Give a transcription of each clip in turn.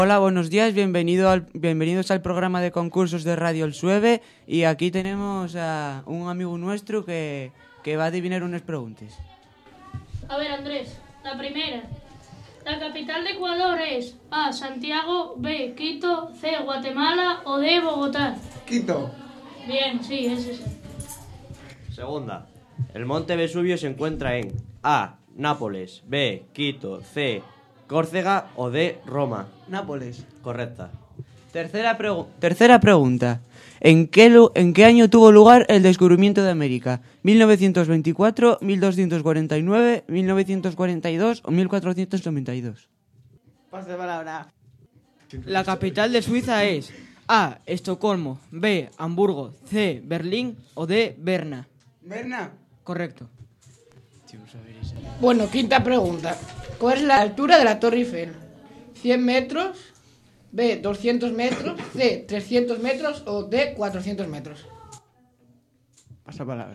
Hola, buenos días, bienvenidos al programa de concursos de Radio El Sueve, y aquí tenemos a un amigo nuestro que va a adivinar unas preguntas. A ver, Andrés, la primera. La capital de Ecuador es A, Santiago, B, Quito, C, Guatemala o D, Bogotá. Quito. Bien, sí, es ese. Segunda. El monte Vesubio se encuentra en A, Nápoles, B, Quito, C, Córcega o D, Roma. Nápoles. Correcta. Tercera pregunta. ¿En qué año tuvo lugar el descubrimiento de América? ¿1924, 1249, 1942 o 1492? Paso de palabra. La capital de Suiza es A, Estocolmo, B, Hamburgo, C, Berlín o D, Berna. Berna. Correcto. Bueno, quinta pregunta. ¿Cuál es la altura de la Torre Eiffel? ¿100 metros? B, 200 metros, C, 300 metros o D, 400 metros. Pasa palabra.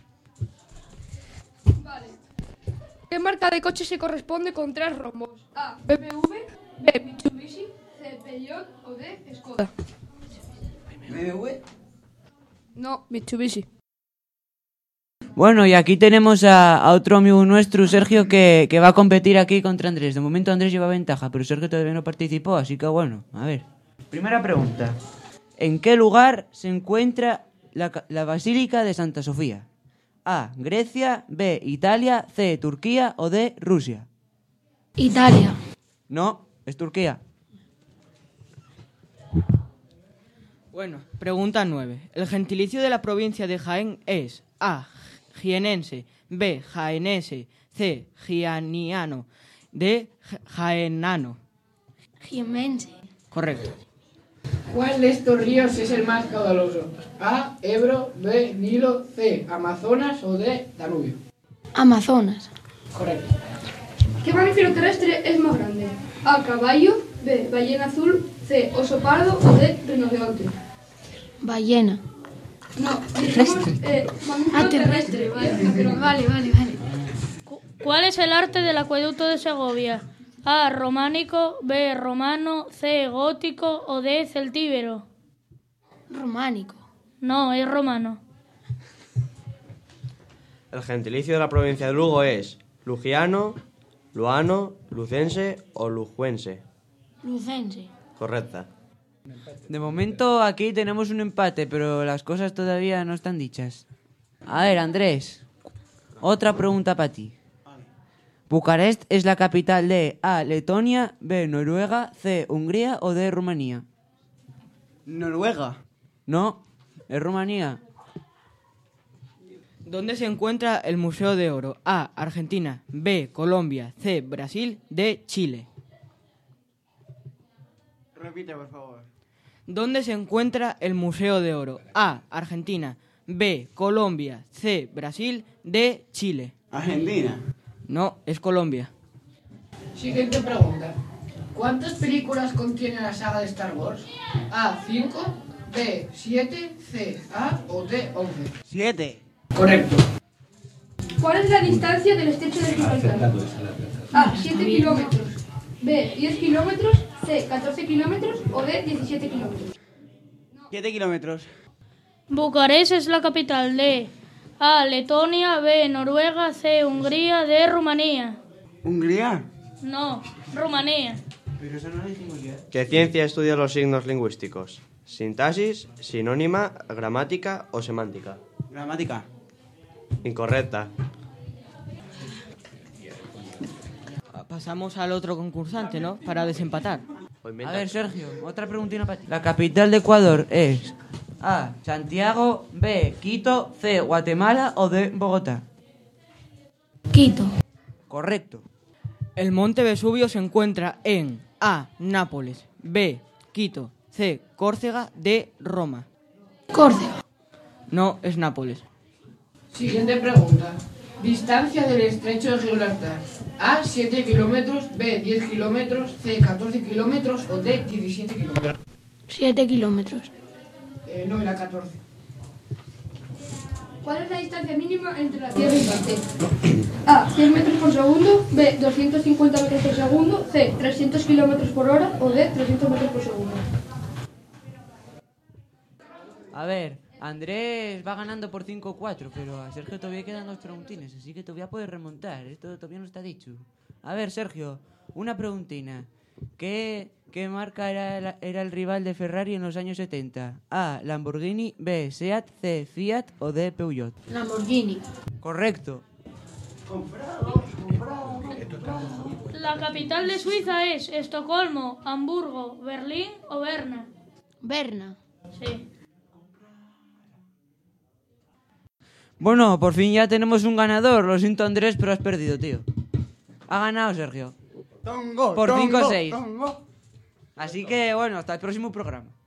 Vale. ¿Qué marca de coche se corresponde con 3 rombos? A, BMW, B, Mitsubishi, C, Peugeot o D, Skoda. BMW. No, Mitsubishi. Bueno, y aquí tenemos a otro amigo nuestro, Sergio, que va a competir aquí contra Andrés. De momento Andrés lleva ventaja, pero Sergio todavía no participó, así que bueno, a ver. Primera pregunta. ¿En qué lugar se encuentra la Basílica de Santa Sofía? A, Grecia, B, Italia, C, Turquía o D, Rusia. Italia. No, es Turquía. Bueno, pregunta 9. El gentilicio de la provincia de Jaén es A, jienense, B, jaenense, C, jianiano, D, jaenano. Jimense. Correcto. ¿Cuál de estos ríos es el más caudaloso? A, Ebro, B, Nilo, C, Amazonas o D, Danubio. Amazonas. Correcto. ¿Qué mamífero terrestre es más grande? A, caballo, B, ballena azul, C, oso pardo o D, rinoceronte. Ballena. No, dijimos mamífero terrestre. Vale. ¿Cuál es el arte del acueducto de Segovia? A, románico, B, romano, C, gótico o D, celtíbero. Románico. No, es romano. El gentilicio de la provincia de Lugo es lugiano, luano, lucense o lujuense. Lucense. Correcta. De momento aquí tenemos un empate, pero las cosas todavía no están dichas. A ver, Andrés, otra pregunta para ti. ¿Bucarest es la capital de A, Letonia, B, Noruega, C, Hungría o D, Rumanía? Noruega. No, es Rumanía. ¿Dónde se encuentra el Museo de Oro? A, Argentina, B, Colombia, C, Brasil, D, Chile. Repite, por favor. ¿Dónde se encuentra el Museo de Oro? A, Argentina, B, Colombia, C, Brasil, D, Chile. Argentina. No, es Colombia. Siguiente pregunta. ¿Cuántas películas contiene la saga de Star Wars? A, 5, B, 7, C, A o D, 11. 7. Correcto. ¿Cuál es la distancia del estrecho de Gibraltar? A, 7 kilómetros, B, 10 kilómetros, C, 14 kilómetros o D, 17 kilómetros. 7 kilómetros. Bucarest es la capital de A, Letonia, B, Noruega, C, Hungría, D, Rumanía. ¿Hungría? No, Rumanía. Pero eso no lo dijimos ya. ¿Qué ciencia estudia los signos lingüísticos? ¿Sintaxis, sinónima, gramática o semántica? Gramática. Incorrecta. Pasamos al otro concursante, ¿no? Para desempatar. A ver, Sergio, otra preguntina para ti. La capital de Ecuador es A, Santiago, B, Quito, C, Guatemala o D, Bogotá. Quito. Correcto. El monte Vesubio se encuentra en A, Nápoles, B, Quito, C, Córcega, D, Roma. Córcega. No, es Nápoles. Siguiente pregunta. Distancia del estrecho de Gibraltar. A, 7 kilómetros, B, 10 kilómetros, C, 14 kilómetros o D, 17 kilómetros. 7 kilómetros. No, era 14. ¿Cuál es la distancia mínima entre la Tierra y Marte? A. 100 metros por segundo. B. 250 metros por segundo. C. 300 kilómetros por hora. O D. 300 metros por segundo. A ver, Andrés va ganando por 5-4, pero a Sergio todavía quedan 2 preguntines, así que todavía puedes remontar. Esto todavía no está dicho. A ver, Sergio, una preguntina. ¿Qué marca era el rival de Ferrari en los años 70? A. Lamborghini. B. Seat. C. Fiat. O D. Peugeot. Lamborghini. Correcto. La capital de Suiza es Estocolmo, Hamburgo, Berlín o Berna. Berna. Sí. Bueno, por fin ya tenemos un ganador. Lo siento, Andrés, pero has perdido, tío. Ha ganado Sergio. Tongo, Por tongo, 5-6. tongo. Así que, bueno, hasta el próximo programa.